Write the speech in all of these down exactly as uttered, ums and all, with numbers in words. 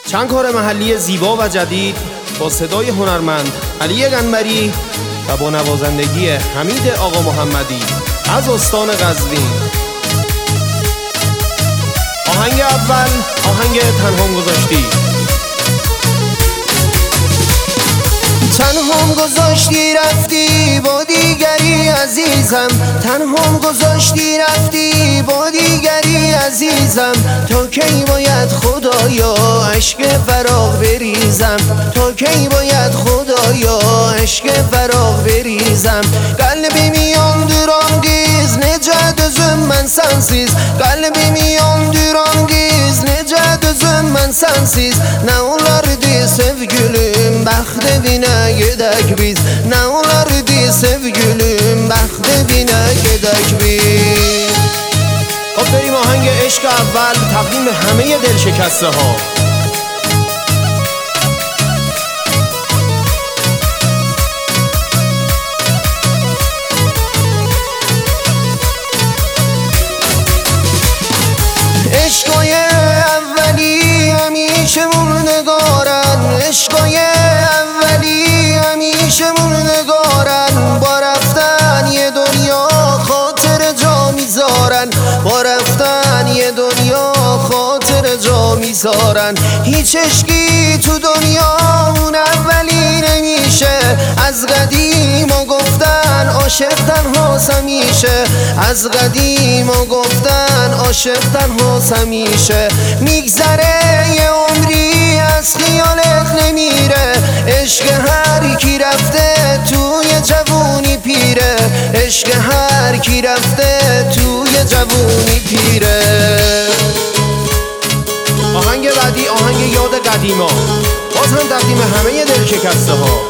چند کار محلی زیبا و جدید با صدای هنرمند علی قنبری و با نوازندگی حمید آقا محمدی از استان قزوین. آهنگ اول، آهنگ تنهام گذاشتی. تنهام گذاشتی رفتی با دیگری عزیزم، تنهام گذاشتی رفتی با دیگری عزیزم. تا کی باید خدایا عشق فراق بریزم، تا کی باید خدایا عشق فراق بریزم. قلبی میان durangis necə dözüm mən sənsiz, qəlbi miyan durangis necə dözüm mən sənsiz. Nə olardı sevgilim bəxt evinə gedək biz, nə olardı sevgilim bəxt evinə gedək biz. خب بریم آهنگ عشق اول تقدیم همه دل شکسته ها. عشقای اولی همیشه موندگارن، عشقای اولی همیشه موندگارن. با رفتن یه دنیا خاطر جا میذارن، با رفتن یه دنیا خاطر جا میذارن. هیچ عشقی تو دنیا اون اولی نمیشه، از قدیم ها گفتن عاشق تنهاست همیشه، از قدیم ها گفتن عاشق تنهاست همیشه. میگذره یه عمری از خیالت نمیره، عشق هر کی رفته توی جوونی پیره، عشق هر کی رفته توی جوونی پیره. آهنگ بعدی آهنگ یاد قدیما، باز هم تقدیم همه دل شکسته ها.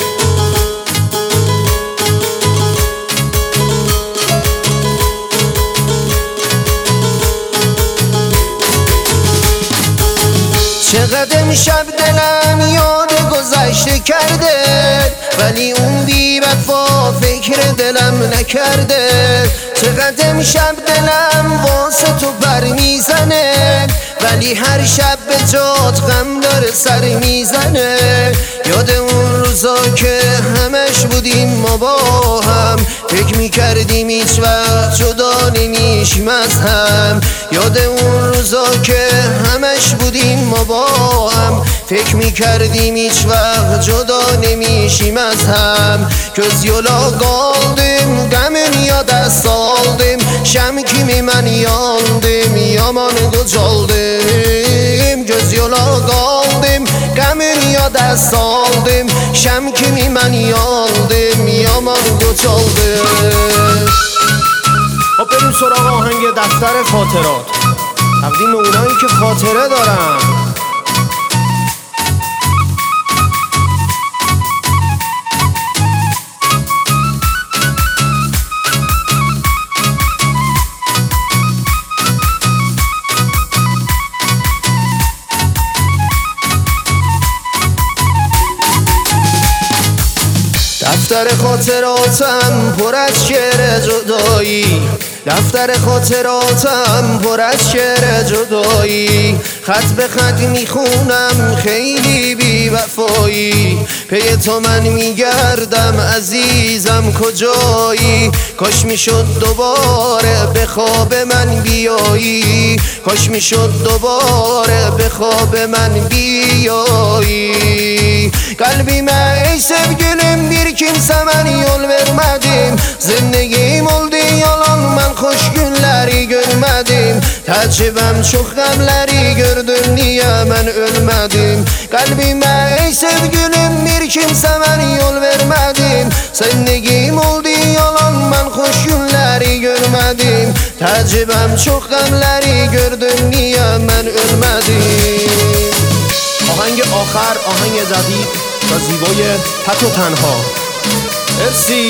چقدر امشب دلم یاد گذشته کرده، ولی اون بی وفا فکر دلم نکرده. چقدر امشب دلم واسه تو بر میزنه، ولی هر شب به جات غم داره سر میزنه. یاد اون روزا که همش بودیم ما با هم، فکر میکردیم هیچ وقت جدا نمیشیم از هم. یاد اون روزا که همش بودیم ما با هم، فکر میکردیم هیç وقت جدا نمیشیم از هم. Göz yola qaldım, qəmin yadəst aldım, şəm kimi mən yandım, yaman qocaldım. Göz yola qaldım, qəmin yadəst aldım, şəm kimi mən yandım, yaman qocaldım. خب بریم سراغ آهنگ دفتر خاطرات، تقدیم اونایی که خاطره دارن. دفتر خاطراتم پر از شعر جدایی، دفتر خاطراتم پر از شعر جدایی. خط به خط میخونم خیلی بی وفایی، پی تو من میگردم عزیزم کجایی. کاش میشد دوباره به خواب من بیایی، کاش میشد دوباره به خواب من بیایی. Kalbime ey sevgilim bir kimsemen yol vermedim, zindegim oldu yalan ben hoş günleri görmedim. Tecrübem çok gamleri gördüm niye ben ölmedim. Kalbime ey sevgilim bir kimsemen yol vermedim, zindegim oldu yalan ben hoş günleri görmedim. Tecrübem çok gamleri gördüm niye ben ölmedim. آهنگ آخر آهنگ جدید و زیبای تک و تنها. مرسی.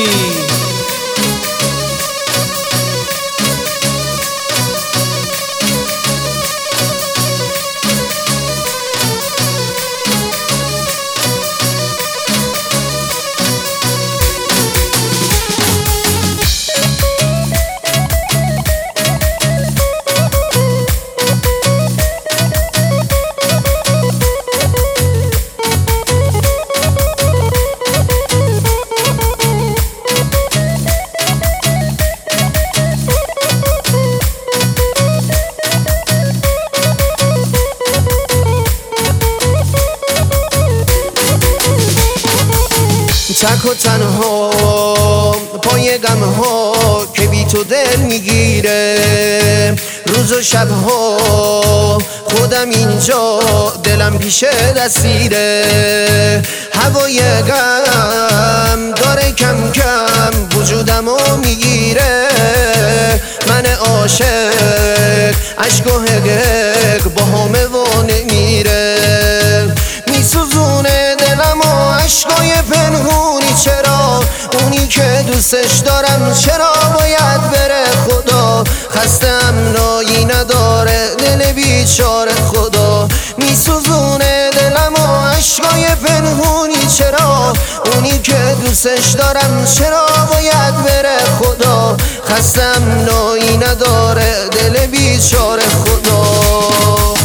تک و تنها پای غم ها که بی تو دل میگیره، روز و شب ها خودم اینجا دلم پیش دستیره، هوای غم داره کم کم وجودمو میگیره، من عاشق عشق و حقق با همه و نمیره، میسوزونه دلم و عشقای پنهونی، چرا اونی که دوستش دارم چرا باید بره خدا، خستم نایی نداره دل بیچاره خدا، میسوزونه دلم و عشقای پنهونی، چرا اونی که دوستش دارم چرا باید بره خدا، خستم نایی نداره دل بیچاره خدا.